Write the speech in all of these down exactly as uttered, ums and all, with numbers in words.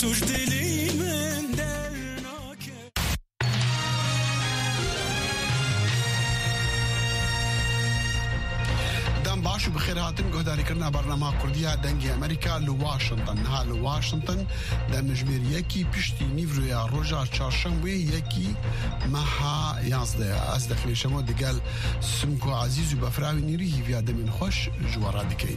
توش دلی من درناکه. دم باشو بخير هاتن قهداري كرنا برنامج كردية دنجي أمريكا لواشنطن ها لواشنطن دم نجمير يكي بشتي نيفرويا روجا چارشنبه يكي مها يازده از دخل شما دقال سمكو عزيز وبفراوي نيري هيفيا دمين خوش جوارا دكين.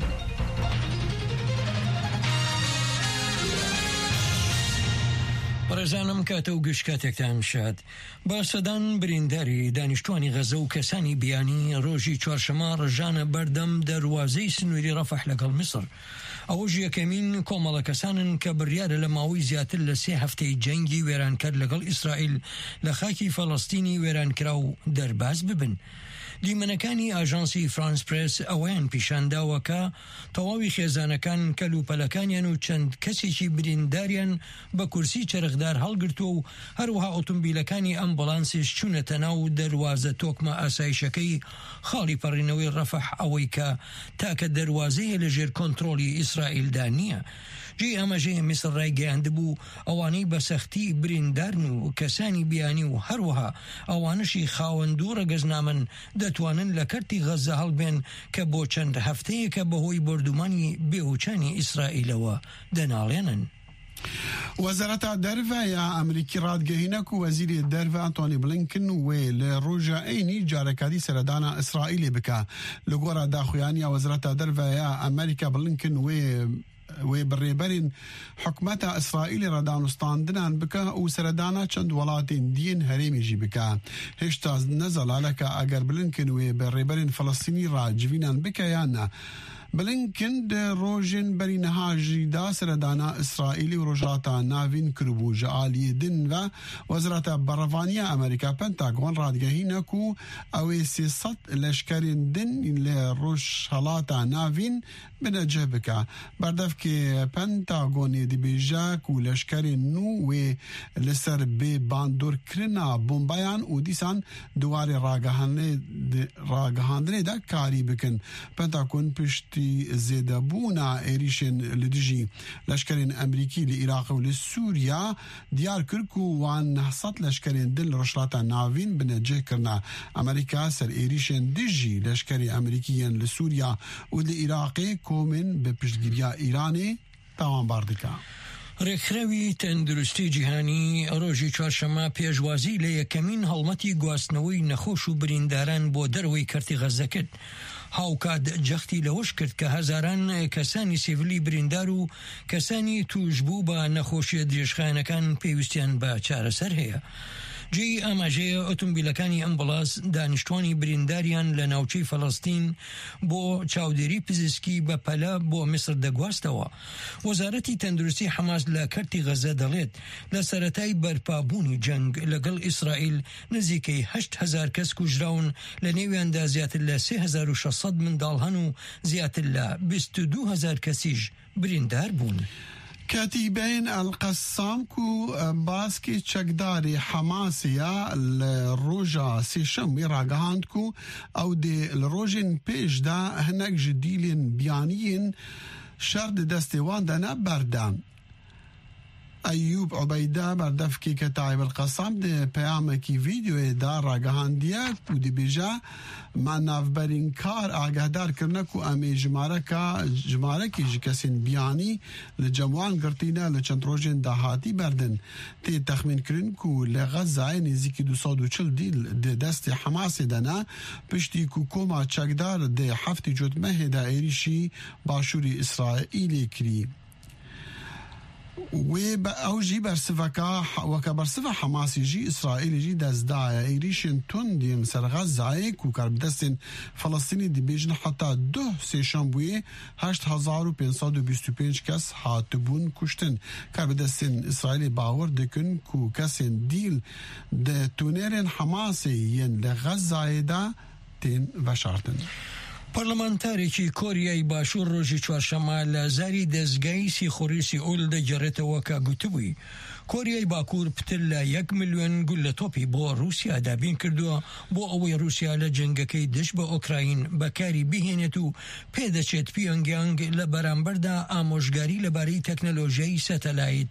ڕێزانم کاتە و گشت کاتێکتان شاد با سەدان برینداری دانیشتوانی غەزە و کەسانی بیانی ڕۆژی چوارشەمە ڕژانە بەردەم دەواازەی سنووری ڕەفەح لەگەڵ میسر. ئەوەش یەکەمین کۆمەڵە کەسانن کە بڕیارە لە ماوەی زیاتر لە سێ هەفتەی جەنگی وێرانکەر لەگەڵ ئیسرائیل لە خاکی فەڵەستینی وێرانکرا و دەرباز ببن. دیمەنەکانی ئاژانسی فرانس پرس ئەوەیان پیشانداوە کە تەواوی خێزانەکان کەلوپەلەکانیان و چەند کەسێکی برینداریان بە کورسی چرخدار هەڵگرتووە و هەروەها ئۆتۆمبیلەکانی ئەمبوڵانسیش چوونەتە ناو دەروازە تۆکمە ئاسایشەکەی خاڵی پەڕینەوەی ڕەفەح ئەوەی کە تاکە دەروازەیە لەژێر کۆنتڕۆلی ئیسرائیلدا نییە. جێ ئەمەژەیە میسر ڕایگەیاندبوو ئەوانەی بە سەختی بریندارن و کەسانی بیانی و هەروەها ئەوانشی خاوەند و ڕەگەزنامن دەتوانن لە کەرتی غەزە هەڵبێن کە بۆ چەند هەفتەیەکە بەهۆی بردومانی بێوچانی ئیسرائیلەوە دەناڵێنن. وەزارەتە دەرڤە ئەمریکی ڕادگەهینەک و وەزیری دەرڤە ئەنتۆنی بلینکن وێ لە ڕۆژە ئەینی جارەکاری سەردانە ئیسرائیلی بکە لە گۆڕە داخوایانی وەزارەتە دەرڤە ئەمریکا بلینکن وێ وێ بڕێبەرین حکومەتە ئیسرائیلی ڕەدانوستاندنان بکە و سەردانە چەند وڵاتین دیین هەرێمیژی بکە. هێشتا نەزەڵالەکە ئەگەر بلینکن وێ بەڕێبەرین فەڵەستینی ڕاجڤینان بکە یان نە. بلینکن ڕۆژین بەری نەهاژیدا سەردانە ئیسرائیلی و ڕۆژهاتە ناوین کردبوو ژە ئالیدن و وەزارەتە بەڕەڤانیە ئەمریکا پەنتاگۆن ڕادگەهینەک و ئەوێ سێسەد لەشکەرین دن لە ڕۆژهەڵاتە ناوین بنەجێ بکە. بەردەفکێ پەنتاگۆنێ دەبێژەک و لەشکەرین نو وێ لەسەر بێ باندۆرکردنا بۆمبایان و دیسان دووارێ ڕاگەهاندنێدا کاری بکن. پەنتاگۆن پشتی زێدەبوونا عێریشên li dijî leşkerên Emerîkî li Iraqê û li Sûriya diyar kir ku wan nehsed leşkerên din li rojhilata navîn bineceh kirine. Amerîka ser êrişên dijî leşkerê Emerîkî yên li Sûriya û li Iraqê komên bi piştgiriya Îranê tawanbar dike. ڕێکخراوی تەندروستی جیهانی ڕۆژی چوارشەمە پێشوازی لە یەکەمین هەڵمەتی گواستنەوەی نەخۆش و برینداران بۆ دەرەوەی کەرتی غەزە کرد. هاوکات جەختی لەوەش کرد کە هەزاران کەسانی سیڤیلی بریندار و کەسانی توشبوو بە نەخۆشیە درێژخایەنەکان پێویستیان بە چارەسەر هەیە. جێی ئاماژەیە ئۆتۆمبیلەکانی ئەمبوڵانس دانیشتوانی برینداریان لە ناوچەی فەڵەستین بۆ چاودێری پزیسکی بە پەلە بۆ میسر دەگواستەوە. وەزارەتی تەندروستی حەماس لە کەرتی غەزە دەڵێت لە سەرەتای بەرپابوونی جەنگ لەگەڵ ئیسرائیل نزیکەی هەشت هەزار کەس کوژراون، لە نێویاندا زیاتر لە سێ هەزار و شەشسەد منداڵ هەن و زیاتر لە بیست و دوو هەزار کەسیش بریندار بوون. کاتیبین القسام کو باسکی چکداری حماسیه لروجا سیشم راگهاند کو او دی لروجین پیش دا هنگ جدیلین بیانین شرد دستوان دا نبردن. ایوب عبیده بردفکی که تعیب القسام دی پیامکی ویدیوی دا راگهاندیت و دی بیجا من نافبرین کار آگهدار کرنه که امی جماره که جماره که جکسین بیانی لجموان گرتینه لچند روژین دهاتی بردن. تی تخمین کرن که لغزه نزیکی دو ساد و چل دیل دی دست حماس دنه پشتی که کوما چکدار دی هفتی جدمه دا ایریشی باشوری اسرائیلی کری. و او جی برسفکا وکا برسفا حماسی جی اسرائیلی جی دزدایا ایریشن تون دیم سر غزه کو کربدستین فلسطینی دی بیجن حتی دو سیشن بوی هشت هزار و پینصد و بیست و پنج کس هاتبون کشتن. کربدستین اسرائیلی باور دکن کو کسین دیل ده تونرین حماسی ین لغزه دا تین وشارتن. پەرلەمانتارێکی کۆریای باشوور ڕۆژی چوارشەمە لە زاری دەستگای سیخۆری سیئۆل دەگەڕێتەوە کە گوتبووی کۆریای باکوور پتر لە یەک ملیۆن گول لە تۆپی بۆ رووسیا دابین کردووە بۆ ئەوەی رووسیا لە جەنگەکەی دشت بە ئۆکراین بەکاری بهێنێت و پێدەچێت پیۆنگیانگ لە بەرامبەردا ئامۆژگاری لەبارەی تەکنەلۆژیای سەتەلایت